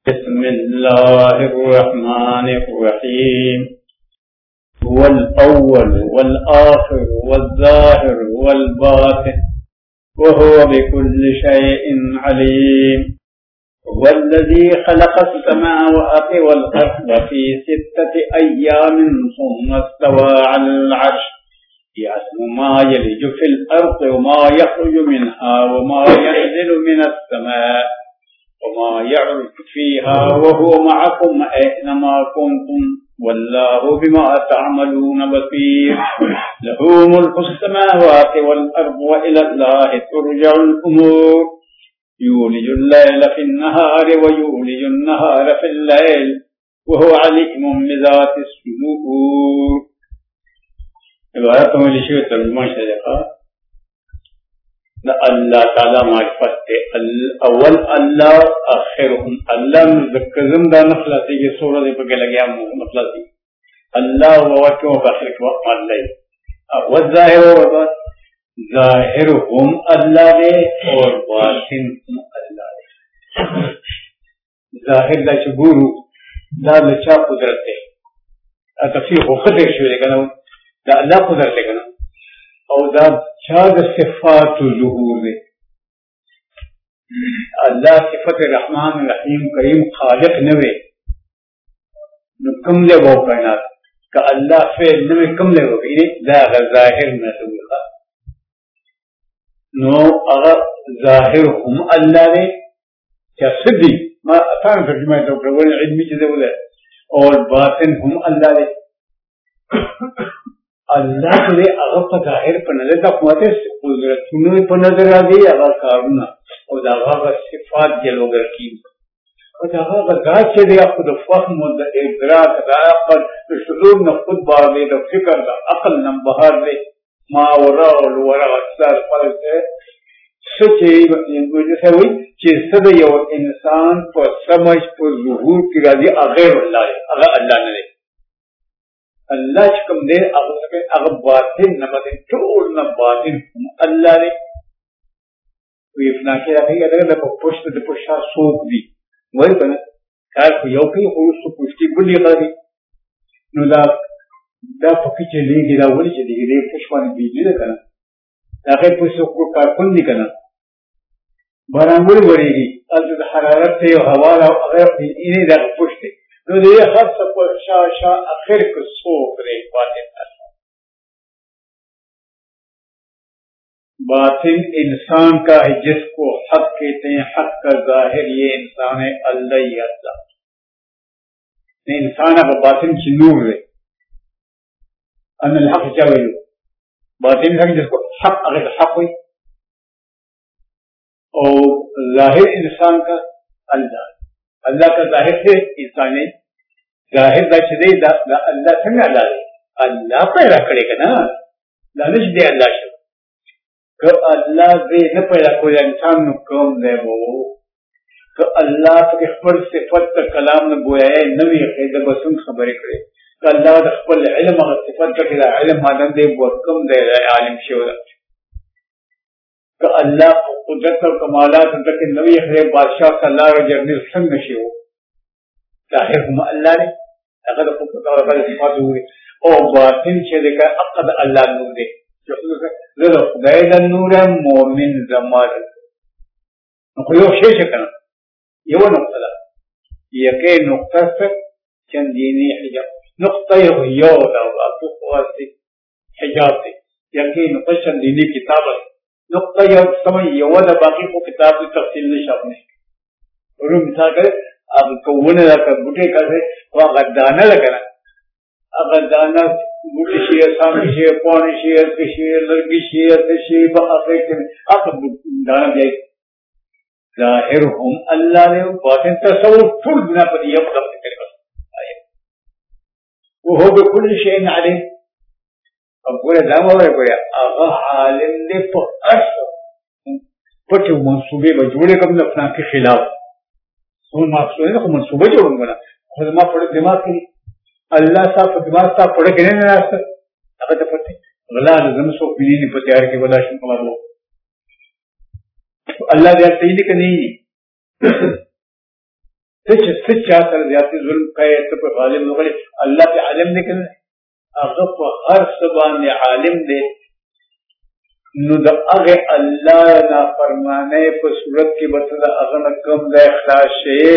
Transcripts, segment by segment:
بسم الله الرحمن الرحيم. هو الأول والآخر والظاهر والباطن وهو بكل شيء عليم. هو الذي خلق السماوات والأرض في 6 أيام ثم استوى على العرش يعلم ما يلج في الأرض وما يخرج منها وما ينزل من السماء وما يعرج فيها وهو معكم أينما كنتم والله بما تعملون بصير. له ملك السماوات والأرض وإلى الله ترجع الأمور. يولج الليل في النهار ويولج النهار في الليل وهو عليم بذات الصدور. عبارت میں لکھی ہوئی ترجمہ سے دیکھا اللہ تعالی معرفت اول اللہ آخرهم اللہ مذکرم دا نخلاتی کہ سورہ دے پکے لگیا مخلاتی اللہ ووکیوں کا آخر کو اللہ والظاہر ظاہرهم اللہ دے اور باطنهم اللہ دے. ظاہر دا چگورو دا لچا قدرت دے تفسیر خوخت ایک شوئے کنا دا اللہ قدرت دے کنا او دا چاہ صفات ظہور دے. اللہ صفت رحمان رحیم کریم خالق نوے کم لے وہ کائنات کہ اللہ فعل نوے کم لے وہ کائنات دا ظاہر نسوی خواہ نو اگر ظاہر ہم اللہ دے کیا صدی ما اتانا ترجمہ تو پرگولی علمی چیزے بولے اور باطن ہم اللہ دے اللہ کے لئے اگر پا ظاہر پا نظر تا قواتِ قدرتونو پا نظر آگئی اگر کارونا اور داغا صفات جلو گر کی اور داغا ذات چے دے خود فهم و دا ادراک دا عقل شعور نا خود بار دے دا فکر دا عقل نا بہار دے ما ورا والورا اکثر فرق ہے سچے جیسے ہوئی چی صد یو انسان پا سمجھ پا ظہور کی راضی اغیر اللہ دے اگر اللہ نے دے اللہ چکم دے اگر باطن نمدن ٹول نا باطن اللہ دے وی فناکی رکھئی اگر لپا پشت دے پشا سوک دی وہی بنا کار کو یو کئی خلوص تو پشتی بلی قدی نو دا پکی چلی گی دا ولی چلی گی دے پشوانی بیجی دے کنا داخل پشت کو کارکن دی کنا بارانگولی بڑی گی از حرارت تے حوالا اگر اینی دا پشت دے نو دے خط پر شا اخر کو سوک رے باطن اللہ. باطن انسان کا ہے جس کو حق کہتے ہیں حق کا ظاہر یہ انسان ہے اللہ ہی اللہ انسان اب باطن کی نور رے ان الحق چاوئے باطن حق جس کو حق اگر حق ہوئی اور ظاہر انسان کا اللہ اللہ کا ظاہر سے انسان ہے ظاہر دا چدے دا اللہ سنگا اللہ دے اللہ پیدا کرے گا نا لانش دے اللہ شو کہ اللہ دے نہ پیدا کوئی انسان نو کم دے وہ کہ اللہ کے خبر صفت کلام نہ گویا ہے نبی خیر بسن خبر کرے کہ اللہ دا خپل علم اور صفت کا علم مادن دے وہ کم دے عالم شو کہ اللہ قدرت و کمالات تک نبی خیر بادشاہ صلی اللہ علیہ وسلم سنگ شو ظاہر ہم اللہ نے اگر قدرت اور صفات ہوئے اور باطن چھے کا عقد اللہ نور دے ذرا خدای دا نور مومن زمار نخیو شیش کنا یو نقطہ دا یکی نقطہ سے چندینی حجاب نقطہ یو دا اپو خواستی حجاب دے یکی نقطہ چندینی کتاب ہے نقطہ یو سمجھ یو دا باقی کو کتاب دی تفصیل نشاب نے اور مثال کرے اب کونے لکا بوٹے کرے وہاں غدانہ لکنا اگر دانا بوٹی شیئر سامنی شیئر پانی شیئر کشیئر لرگی شیئر تشیئر بخافے کے اگر دانا جائے ظاہر ہم اللہ نے باطن تصور فل بنا پر یہ مقام سے کرے بس آئے وہ ہو بکل شیئن عالم اب پورے دام ہوئے پڑے آغا عالم نے پر عرص پٹے منصوبے بجوڑے کم اپنا کے خلاف وہ مقصود ہے منصوبے جوڑوں گا خود ما پڑے دماغ کے اللہ صاحب دماغ صاحب پڑے گنے میں راستہ اگر پتے غلا لازم سو پینی نہیں پتے یار کے بلا شن کمار لو اللہ دے تیلی کا نہیں سچا سر زیادتی ظلم کہے تو پہ غالب ہوگا اللہ پہ عالم نکل اگر پہ ہر سبان عالم دے نو دا اگے اللہ نا فرمانے پہ صورت کی بطلہ اغن کم دا اخلاص شئے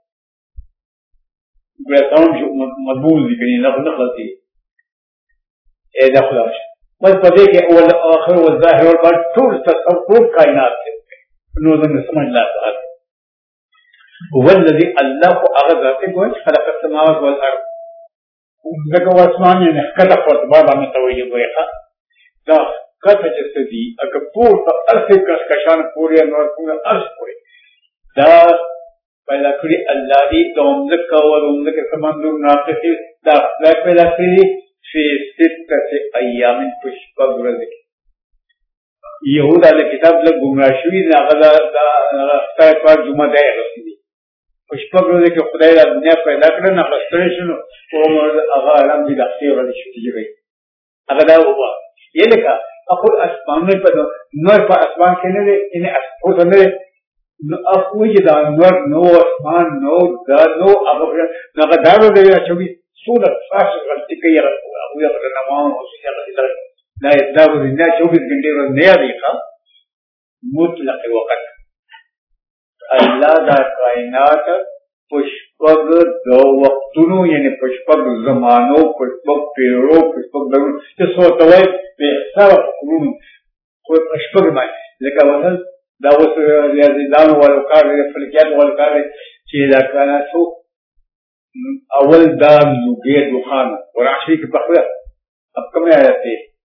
بیساؤن جو مضبول دیکنی نقلتی اے دا اخلاص بس پدے کہ اول آخر والظاہر والباطن طول تصور کائنات سے نو دا سمجھ لاتا ہے والذی اللہ کو اگر ذاتے کو خلق السماوات والارض ذکر واسمان یعنی خلق واتبابا متوجہ ہوئے دا قطع جسدی اگر پور تا عرص کشکشان پوری انوار پورا عرص پوری دا پیدا کری اللہ دی دا امزکا و دا امزکا سمندر ناقصی دا پیدا کری فی ستت ایام پشپا گرزکی یہود علیہ کتاب لگ گمراہ شوی ناغذا دا اختار پاک جمعہ دائے رسیدی پشپا گرزکی کہ خدای دا دنیا پیدا کرن اخستریشن وہ مرد اغا علم دی دختی والی شکتی گئی اگر دا ہوا یہ لکھا اخور اسمان میں پدو نور پا اسمان کہنے دے انہیں اسپوت ہونے دے اخوی دا نور نو اسمان نو دا نو اگر دارو دے چوبی سولت فاسق غلطی کئی اخوی اگر نماؤں حسین غلطی در لا اتداب دنیا 24 گھنٹے روز نیا دیکھا مطلق وقت اللہ دا کائنات پشپگ دو وقتنو یعنی پشپگ زمانو پشپگ پیرو پشپگ درون جس وقت ہوئے بے احسار قرون کوئی پشپگ مائے لیکن وصل داوس ریاضیدان والوکار فلکیات والوکار چیزا کائناتو اول دا نوگے دخان ورعشی کی بخویا اب کم آیاتے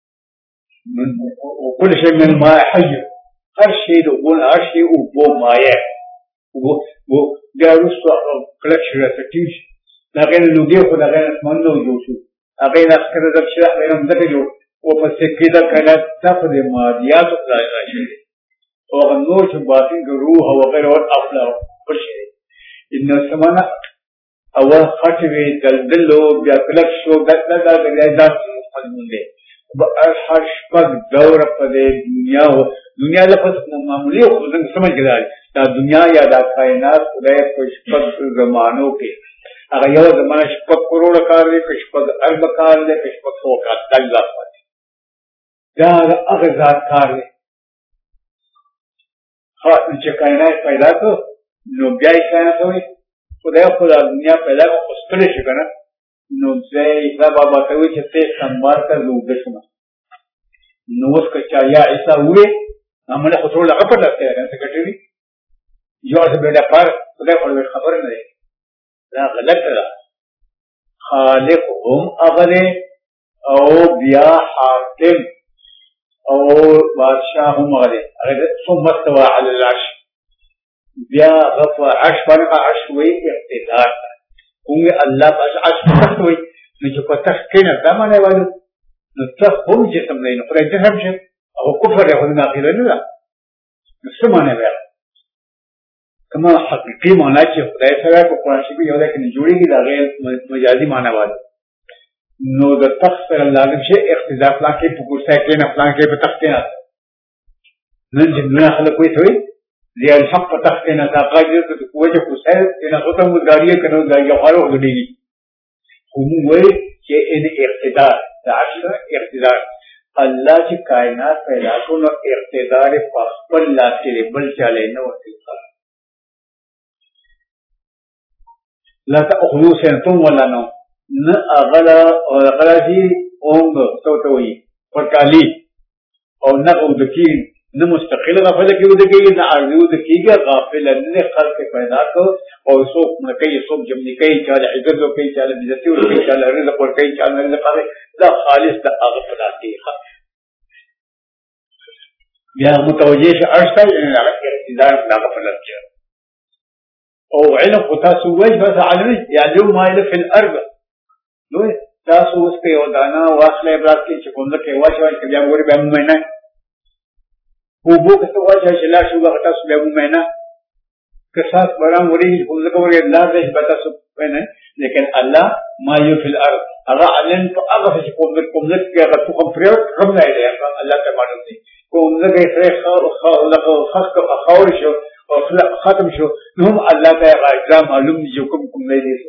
وكل شيء من الماء حي هر شيء يقول هر شيء وبو ماء و جالس كلش رتيش لكن لوجي خد لكن اسمان لو جوشو لكن أذكر ذاك الشيء لكن ذاك جو وبس كذا كانت تأخذ ماديات ولا شيء وغنوش باطن روح وغيره أفلا كل شيء إن السماء أول خاتمة دلدلو بيأكلك شو ده بيجاز مخدمون ہر شپگ دور پدے دنیا لفظ معمولی خودن سمجھ گیا دا دنیا یا دا کائنات خدای پشپگ زمانوں کے اگر یہ زمانہ شپگ کروڑ کار لے پشپگ ارب کار لے پشپگ سو کار دل ذات پاتے دا اگر ذات کار لے خواہ انچہ کائنات پیدا تو نو بیائی کائنات ہوئی خدای خدا دنیا پیدا کو استلے شکنا نو زي عيسى بابا توي چتے سنبار کا لوگ شما نو اس کا چایا عيسى ہوئے ہمیں خطر لگا پڑ لگتے ہیں سیکرٹری جو اس بیٹا پر خدا کو خبر نہیں لا غلط ہے خالقهم اغلے او بیا حاکم او بادشاہم اغلے ثم استوى على العرش بیا غفا عرش پر عرش ہوئی اقتدار ہوں گے اللہ پاس عرش تخت ہوئی نو جو کو تخت کہنا دامانے والو نو تخت ہم جسم نہیں نو پر جسم شد او کفر ہے خود ناقل ہے نو سمانے والا کما حقیقی معنی چاہیے خدای سرائے کو قرآن شریف یہ ہوتا ہے کہ جوڑی گی لاغیر مجازی معنی والا نو دا تخت پر اللہ نمشے اقتدار فلان کے پکرسا کہنا فلان کے پر تخت کہنا نن جننا خلق کوئی تھوئی لیا الحق پر تخت کہنا تھا قاجر تو وجہ خسائر کہنا ختم گاڑیاں کرنا گاڑیاں خارو گڑی گی ہم ہوئے کہ ان اقتدار داشتہ اقتدار اللہ کی کائنات پیدا کن اقتدار پر اللہ کے لئے بل چالے نو اقتدار لا تأخذو سنتم ولا نو نا اغلا جی اونگ توتوئی فرکالی اور نقو دکین نہ مستقل غافل کی ودگی نہ عارضی ودگی غافل نے خلق پیدا کر اور سوق نہ کئی سوق جب نہ کئی چال عزت و کئی چال عزت و کئی چال رزق اور کئی چال رزق لا خالص دا غفلاتی خلق یا متوجہ عرش تا اقتدار لا غفلت کیا او علم خاص وجه بس عالم يعلم ما في الارض لو تاسو اس په ودانا واصله ابراز کې چې کوم ځکه واښوي چې بیا ګوري به مې نه وبو که واجه شلا شو غټه سبب مېنا کساس برام وری کوم ځکه وری الله دې بتا سبنه لیکن الله ما یو فی الارض اغه علم تو اغه چې کوم ځکه هغه کوم پرو کوم نه دی الله ته معلوم دي کوم ځکه یې خلق خاور شو او فصل ختم شو نو هم الله ته اجرام معلوم دي جو کوم نه دي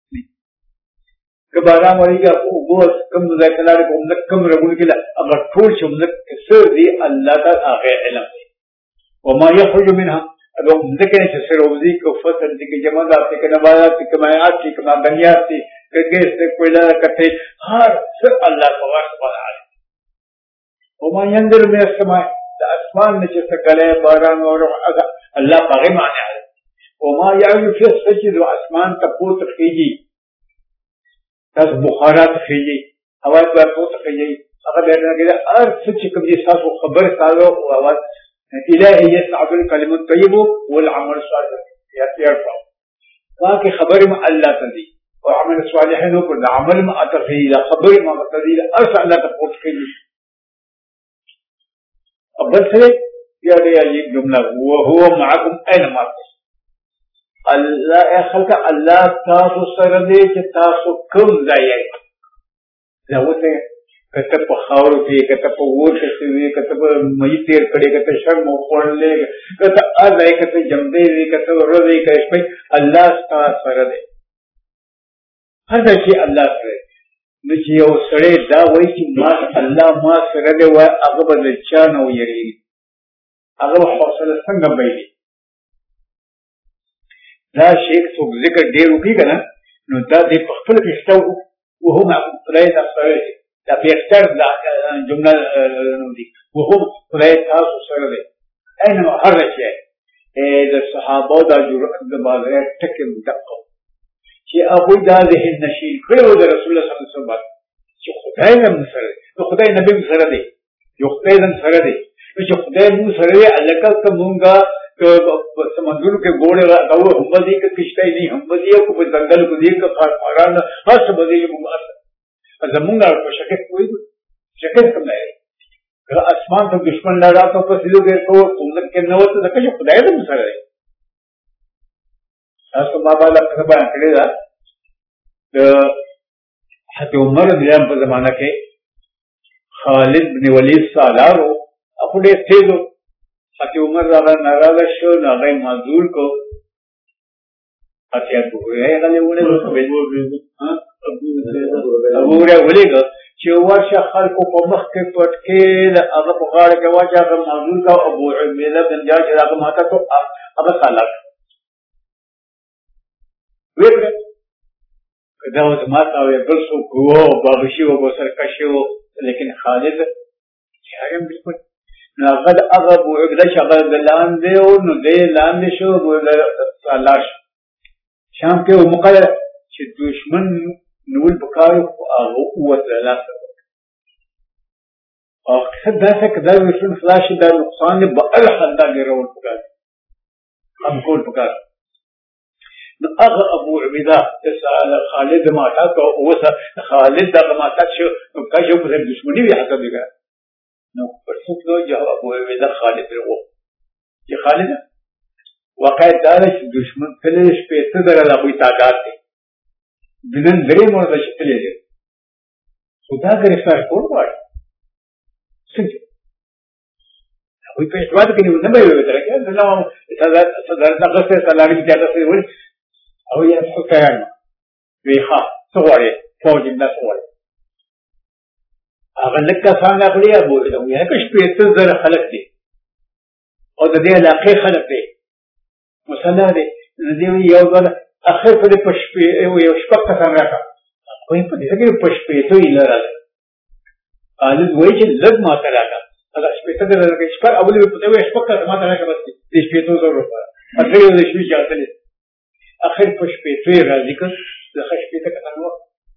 کبارا مریګه او بوس کوم ځای کله کوم کم رغون کله اگر ټول شو سر دي الله ته هغه علم وما يخرج منها اگر ذکر چې سر وزي کو فصل دي کې جماعات کې نباتات کې مایات کې معدنیات کې ګیس کې کوئلہ کته هر سر الله تبارک وتعالى وما ينزل من السماء اسمان میں جس کلے باران اور اللہ پاک معنی ہے وما يعرج في السجد اسمان تپوت خيجي تاس بخارات خيجي اواز تپوت خيجي اگر دغه ارث چې کوم دي تاسو خبر تاسو او اواز الهي يسعد الكلم الطيب والعمل الصالح يرفع باقي خبر ما الله تدي وعمل الصالحين وكل عمل ما اتفيل خبر ما تدي ارث الله تپوت خيجي ابل سے یہ جملہ وهو معكم اينما اللہ خلق اللہ تاسو سره دې چې تاسو کوم ځای یې زوته کته په خاورو کې کته په ور کې وي کته په مې تیر کړي کته شرم وړلې کته اځای کته جمدې وي کته ورځي کې په الله تاسو سره دې هر ځای الله سره نو چې یو سړی دا وایي چې ما الله ما سره دې وای هغه به چا نه ویری هغه حوصله څنګه بېلي دا شیخ څوک ذکر ډېر وکړي که نه نو دا دې په خپله پېښته وهم خدای ته سره دی دا بهتر دا جمله دي وهم خدای تاسو سره دی اینما هر شی د صحابه دا جرأت د بازار ټکي مدقق چې هغوی دا ذهن نشین کړی و د رسول الله صلی الله علیه وسلم چې خدای هم سره دی نو خدای نبي هم سره دی یو خدای هم سره دی نو چې خدای هم سره دی هلکه که مونږه سمندر کے گوڑے ہم بدی کا کشتہ نہیں ہم بدی کو جنگل کو دیکھ کر ماران ہر سے بدی زمونگا کو شکست کوئی شکست کم ہے آسمان تو دشمن لڑا تو سلو گئے تو تم لگ کے نہ ہوتا کہ جو خدا ہے تو مسئلہ ہے تو بابا لگ بیان کرے گا حضرت عمر رضی اللہ عنہ زمانہ کے خالد بن ولید سالار ہو اپنے تیز ہو حتی عمر راغا ناراض شو ناغای معذور کو حتی ابو هريره غلی ونه ابو هريره ولېګه چې ورشه خلکو په مخ کې پټ کې د هغه په غاړه کې واچا هغه معذور کا ابو عبیده بن جاش هغه ماته کو هغه سالک وګړه دا اوس ماته او بل څو کو باغشي او سرکشي لیکن خالد هغه بالکل ناقد ابو عبیده شغل دلان دی او نو دی لاندې شو لاش شام کې مقرر چې دشمن نول بکارو او قوت لا او خد دا څه کدا وشن فلاش دا نقصان به الحد دا ګرول بکار هم کول بکار نو هغه ابو عبیده تسال خالد ما تا او وسه خالد دا ما تا شو کاجو په دشمنی وی حساب دی نو پرسوک لو جواب ابو عبیده خالد رو چې خالد واقع دار چې دشمن کله شپې ته درل ابو تعداد دی دنن درې مو د شپلې دی خدا گرفتار کول وای څنګه وي په اعتبار کې نه به وي درکه نو صدر تاسو سلامي ته تاسو وي او یې څه کوي وی ها څو وړي فوج نه څو وړي هغه لکه څنګه غلي ابو عبیده یې کښ په څه زره خلک دي او د دې علاقې خلک دي مسله دي دې یو ځل اخر په پښپې یو شپږ کسان راکا کوئی په دې کې پښپې ته یې لرل قالد وایي چې لږ ماته راکا هغه شپې ته درکې شپږ اول په دې شپږ کسان ماته راکا بس دې شپې ته ضرورت اخر یو دې شپې ځاتلې اخر پښپې ته راځي که د شپې ته کسان وو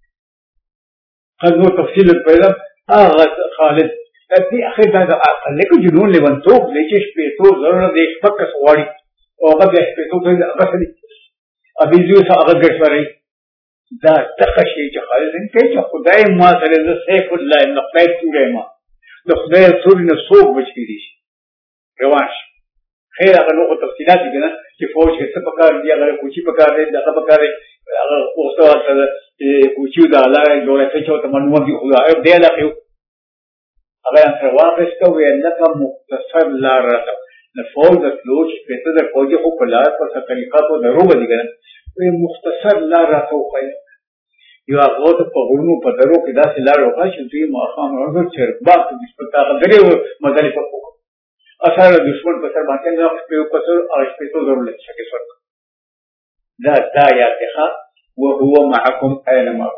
قالو تفصیل پیدا خالد دې اخر دا اقل کې جنون لونتوب دې چې شپې ته ضرورت دې شپږ کس واړي او هغه دې شپې ته غسلې ابي زو هغه ګرځوري دا تخشي چې خالد دې چې خدای ما سره د سیف الله ابن قیس سورې ما د خدای سورې نه څوک بچی دي روانش خیر هغه نو تفصیلات دي نه چې فوج کې څه پکار دي هغه کوچی پکار دي دغه پکار دي هغه اوسه سره کوچی دا لای دوه څه چې ته منو دي خدای دې لا خو هغه سره واپس کوي نه کوم مختصر لا راته د فوج د فلوج په ته د فوج خو په لار پر طریقہ تو درو بدی کنا وی مختصر لار راته وخی یو هغه ته په غرونو په درو کې داسې لار وخی چې دوی ماښام ورځ چرباک نسبت هغه درې مدلې په کوو اثر دشمن په سر باندې نه په پسر او شپې ضرور لچ کې سر دا یاتخا وهو معكم اينما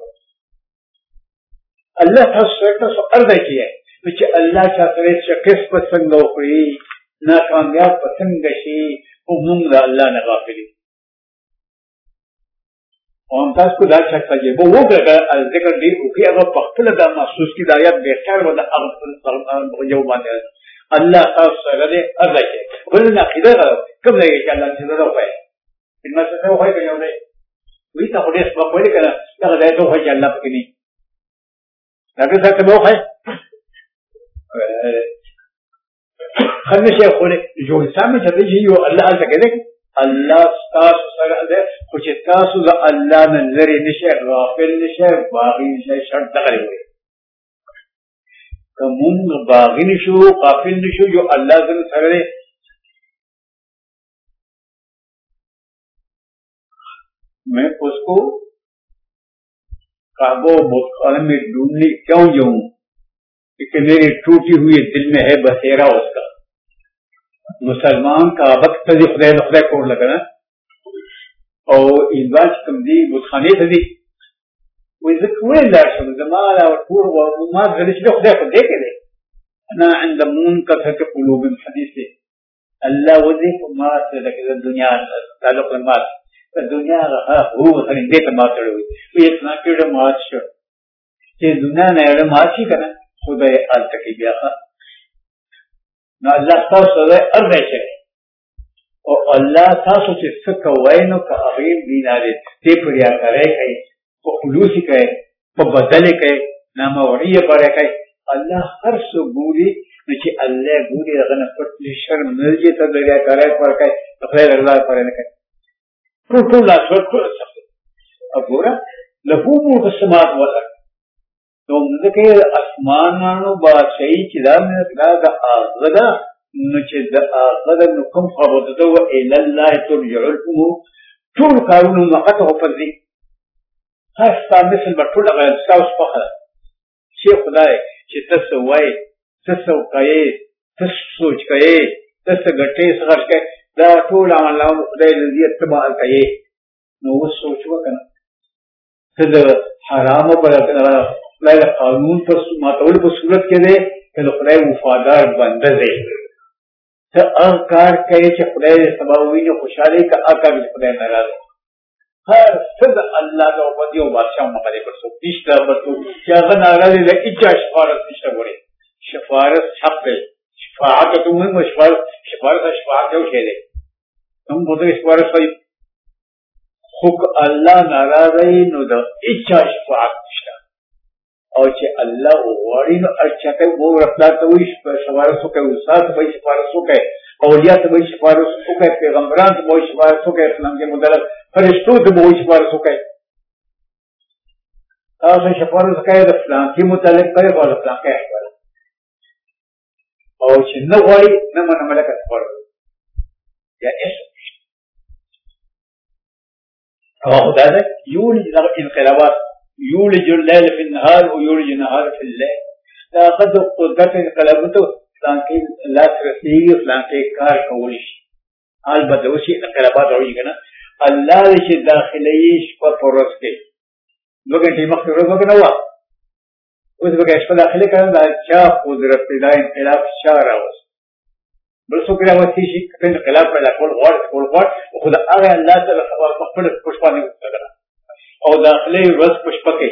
الله تاسو ارده کیه چې الله چاته چې کس پسند وکړي ناکامیاب پسند شي او موږ د الله نه غافل او هم تاسو دا چې تجربه وکړه ذکر دی او کې هغه په خپل د محسوس کی دایات به خیر ولا هغه یو باندې الله تاسو سره دې ارده کیه ولنه عقیده کوم ځای کې الله دې زړه وایي ان ما څه وایي کوي نو وی ته خو دې سبب وایي کنه دا دې ته وایي الله پکې نه لکه څنګه به وایي خلنا شيء خلنا جو إنسان من جديد يو الله عز وجل الله ستاس سر هذا كوش ستاس ذا الله نظر نشأ غافل نشأ باغي نشأ شرط تقريبا كمون باغي نشو غافل نشو جو الله ذن سر میں اس کو کعبہ متخانہ میں ڈھونڈنے کیوں جاؤں کہ میری ٹوٹی ہوئی دل میں ہے بسیرا اس کا مسلمان کا وقت تھی خدا خدا کوڑ لگنا اور انواج کم دی بتخانے تھی وہ ذکر لا شو زمان اور پور وما غلش له خدا کو دیکھ لے انا عند منكثة قلوب الحديث الله وظيف ما تلك الدنيا تعلق المال الدنيا هو خلي دې ما تړوي په اتنا کې ما شو چې دنیا نه اړه ما شي کنه خدای التکی بیا نو الله تاسو له ارزه شي او الله تاسو چې څه کوي نو که هغه دیناره دې پریا کوي کوي په خلوصي کوي په بدل کوي ناموړي پره کوي الله هر څه ګوري چې الله ګوري هغه نه پټ شرم نه دي ته دریا کوي پر کوي خیر الله پر نه کوي ټول لا ټول وګوره له مو قسمات ولا تو مدکه اسمانانو بادشاہی چې دا نه دا اغدا نو چې دا اغدا نو کوم خبره ده او الى الله ترجع الامور ټول کارونه مقته په دې خاصه مثل بټول غیر تاسو په خلا شي خدای چې تاسو وای تاسو کوي تاسو سوچ کوي تاسو ګټه سره کوي دا ټول عملونه خدای دې اتباع کوي نو سوچ وکنه ته حرام پر خدای قانون پر ماتول په صورت کې ده چې خدای وفادار بنده دی ته هغه کار کوي چې خدای سبا ویني خوشاله کا هغه خدای ناراض هر څه الله د وبدي او بادشاہ مخالف پر سو پښته ورته چې هغه ناراض دی اجازه شفاعت نشته وړي شفاعت حق دی شفاعت ته موږ شفاعت یو شی دی هم بده شفاعت کوي خو الله ناراض دی نو د اجازه شفاعت نشته او چې الله وغواړي نو اچته وو رفتار ته وي شفاعت کوي استاد به شفاعت کوي اولیاء ته به شفاعت کوي پیغمبران ته به شفاعت کوي اسلام کې مدلل فرشتو ته به شفاعت کوي تاسو شفاعت کوي د اسلام کې متعلق کوي او اسلام کې او چې نه غواړي نه ملکه سپارو یا ايش او خدای دې یولج انقلابات يولج الليل في النهار ويولج النهار في الليل لا قد قدرت انقلابته فلان کې لا ترسي فلان کې کار کولی شي حال بدوشي انقلابات راوي کنه الله دې داخلي شپه پرس کې لوګي چې مخ ورو وګنه وا اوس به شپه داخلي کړه دا چا قدرت دې انقلاب شاره اوس بل څو کله وتی شي کله انقلاب پیدا کول غوړ خدای هغه الله تعالی خپل پښپانه وکړه او داخلي ورځ پښپکې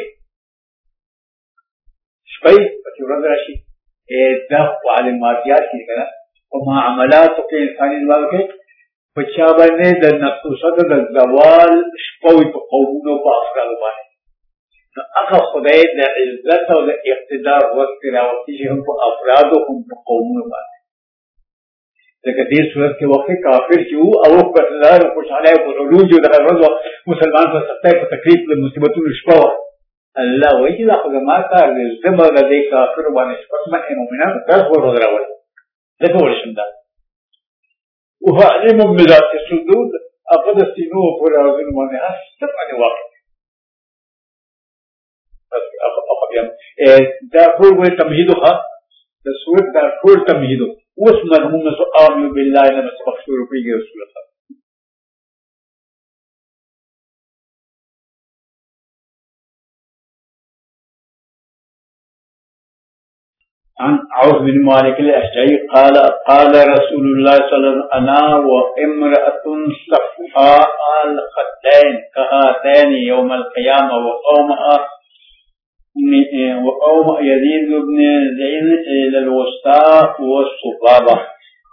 شپې په ورځ راشي دا معلوماتيات کې کنه او معاملاتو کې انساني ځواب کې په چا باندې د نقصو د زوال شپوي په قومونو په افکار باندې نو هغه خدای د عزت او د اقتدار وخت راوتی چې هم په افراد او هم په قومونو باندې ځکه دې صورت کې وخت کافر چې او په لار خوشاله او علوج د ورځ مسلمان په سختۍ په تکلیف د مصیبتونو شپه الله وایي دا خو ما ته زما د دې کافر باندې شپه مؤمنان تاسو ورو راول دا ټول شنده وهو علم بذات الصدور أقد السنوه فلا أظن وأنها سبعة واقع دارفور تمهيدها تسويق دارفور تمهيده واسم مرموم آمن بالله لما سبق شروع في رسول الله. عن عوف بن مالك الأشجعي قال قال رسول الله صلى الله عليه وسلم أنا وامرأة صفحاء الخدين كهاتين يوم القيامة وقوم يزيد بن زين إلى الوسطى والصبابة.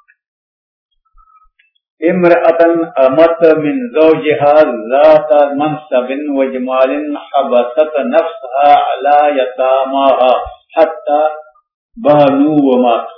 امرأة أمت من زوجها ذات منصب وجمال حبست نفسها على يتاماها حتى بانوا وماتوا.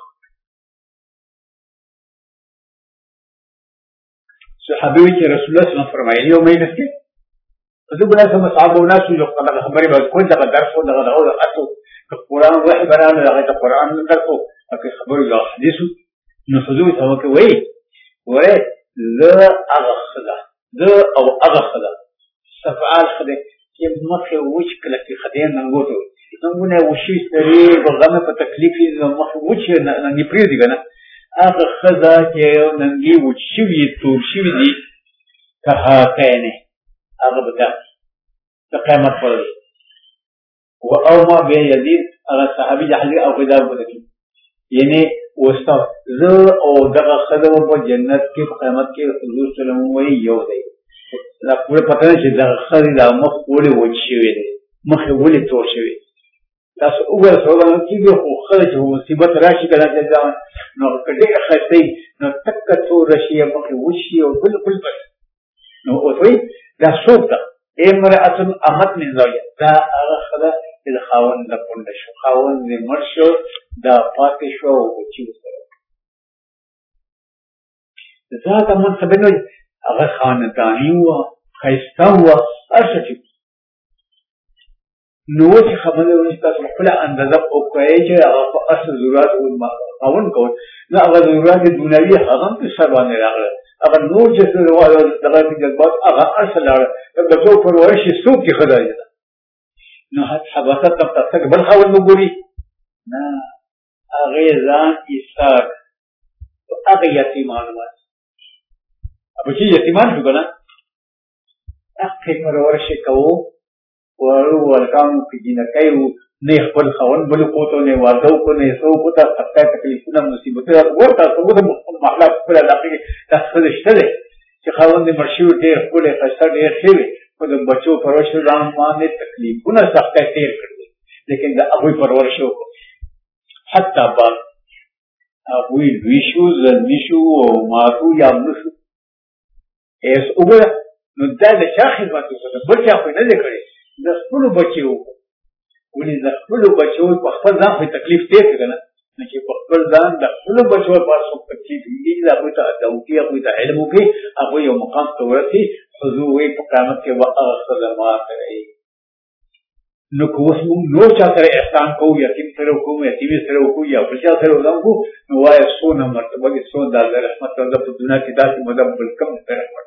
صحابي رسول الله صلى الله عليه وسلم فرمائے یوم ہی نسکے تو بلا سم صحابہ ناس جو قال خبر بعد كل ده درس ده ده اتو القران واحد بنان لغايه القران من درسه لكن خبر له حديث نفذوا تو کہ وے لا اغخذ ذا او اغخذ سفعال خده کہ مخه وش کله کہ خدین نغوتو نمونه وشي سري بغمه په تکلیف مخه وش نه پریدي کنه اغخذ چې ننګي وشي تو شي دي كهاتين أغبتا تقامت فرد وأوما بي يزيد أغا صحابي جحلي أو خداب بدكي يعني وستو ذو أو دقا خدو با جنت کی قامت کی حضور صلی اللہ علیہ وسلم وی یو دی لا پورے پتہ نہیں دقا خدو دا مخ پورے وچشوی دی مخ ولی توشوی تاسو وګورئ څنګه چې یو خلک مصیبت راشي کله چې ځان نو کډه خسته نو تک تو رشي مخ وشي او بالکل بس نو اووي دا سوتا امرأة أمت من زوجها دا أغخذ الخاون دا كندشو خاون دا مرشو دا فاتشو وچيو سرو ذات من سبنو أغا خانداني هوا خيستا هوا أرشتو نوچ خبر ونستا سمخلا اندازه اوکایچه أغا فأس ضرورات خاون کون نا أغا ضرورات دوناوی خاون تساباني راغل اگر نور جیسے روایت دغه جذبات هغه اصل د تو پرورش سوق کی خدای ده نو حباست تب تک بل خاون وګوري نه هغه ځان ایثار هغه یتیمان و ابو چې یتیمان شو کنه هغه پرورش کوو ورو ورکام کی دینه کوي نه خپل خاون بل کوته نه واده کو نه سو کو ته حتی تکلیفونه مصیبتونه ورته څنګه محلا خپل علاقه تاسو شته چې خاون دې مرشي ډېر خپل فساد ډېر شوی په د بچو پرورش باندې تکلیفونه سخته تیر کړی لیکن دا هغه پرورش حتی با هغه ویشو زنیشو او ماتو یا نشو ایس وګړه نو دا د چا خدمت وکړه بل چا خو نه کړی د خپل بچو ولې د خپل بچو په خپل ځان په تکلیف تیر کړه نه چې په خپل ځان د خپل بچو په څو تکلیف دي دا په توتی او په علم کې هغه یو مقام تورتي حضور وي په قیامت کې واخذ ما کوي نو کوس نو چا سره احسان کو یتیم سره کو یتیم سره کو یا بل چا سره ولنګو نو وای سونه مرتبه کې سونه د رحمت الله په دنیا کې داسې مدب بل کم سره